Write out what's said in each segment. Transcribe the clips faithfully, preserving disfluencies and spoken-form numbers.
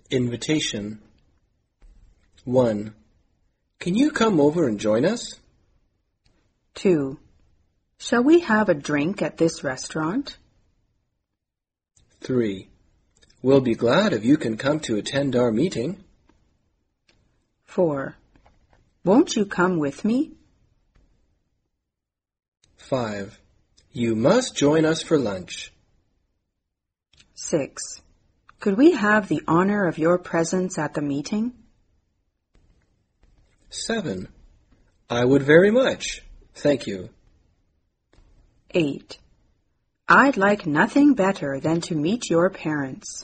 Invitation. one. Can you come over and join us? two. Shall we have a drink at this restaurant? three. We'll be glad if you can come to attend our meeting. four. Won't you come with me? five. You must join us for lunch. six. Could we have the honor of your presence at the meeting? seven. I would very much. Thank you. eight. I'd like nothing better than to meet your parents.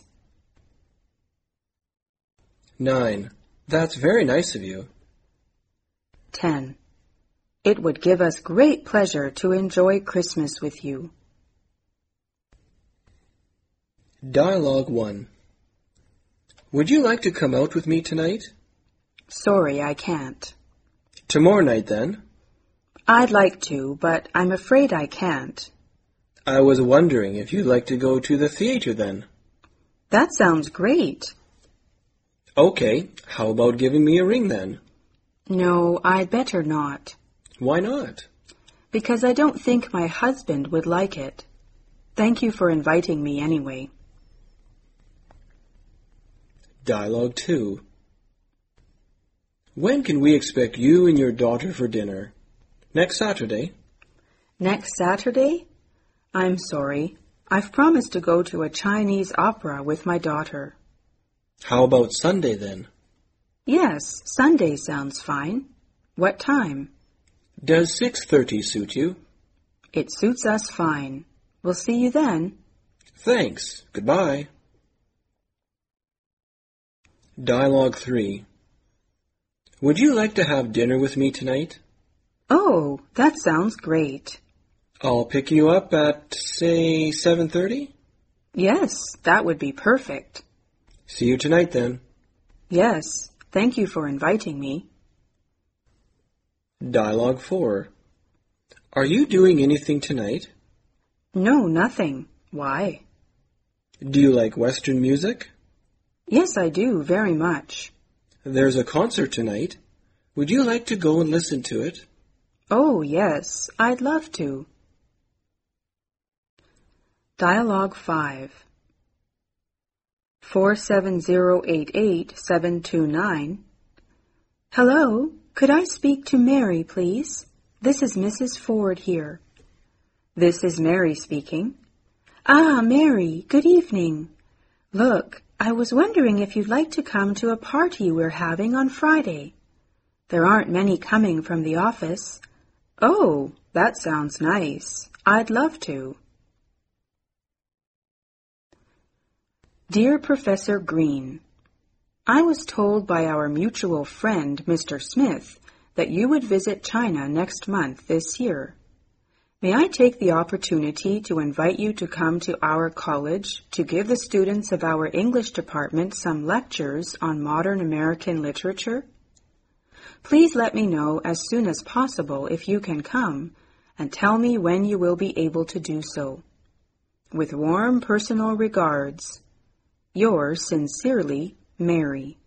nine. That's very nice of you. ten. It would give us great pleasure to enjoy Christmas with you. Dialogue one. Would you like to come out with me tonight? Sorry, I can't. Tomorrow night, then? I'd like to, but I'm afraid I can't. I was wondering if you'd like to go to the theater, then. That sounds great. Okay, how about giving me a ring, then? No, I'd better not. Why not? Because I don't think my husband would like it. Thank you for inviting me anyway. Dialogue two. When can we expect you and your daughter for dinner? Next Saturday? Next Saturday? I'm sorry. I've promised to go to a Chinese opera with my daughter. How about Sunday, then? Yes, Sunday sounds fine. What time? Does six thirty suit you? It suits us fine. We'll see you then. Thanks. Goodbye. Dialogue three. Would you like to have dinner with me tonight? Oh, that sounds great. I'll pick you up at, say, seven thirty? Yes, that would be perfect. See you tonight, then. Yes, thank you for inviting me. Dialogue four. Are you doing anything tonight? No, nothing. Why? Do you like Western music? Yes, I do, very much. There's a concert tonight. Would you like to go and listen to it? Oh, yes, I'd love to. Dialogue five. four seven zero eight eight seven two nine. Hello, could I speak to Mary, please? This is Missus Ford here. This is Mary speaking. Ah, Mary, good evening. Look, I was wondering if you'd like to come to a party we're having on Friday. There aren't many coming from the office. Oh, that sounds nice. I'd love to. Dear Professor Green, I was told by our mutual friend, Mister Smith, that you would visit China next month this year. May I take the opportunity to invite you to come to our college to give the students of our English department some lectures on modern American literature? Please let me know as soon as possible if you can come, and tell me when you will be able to do so. With warm personal regards, yours sincerely, Mary.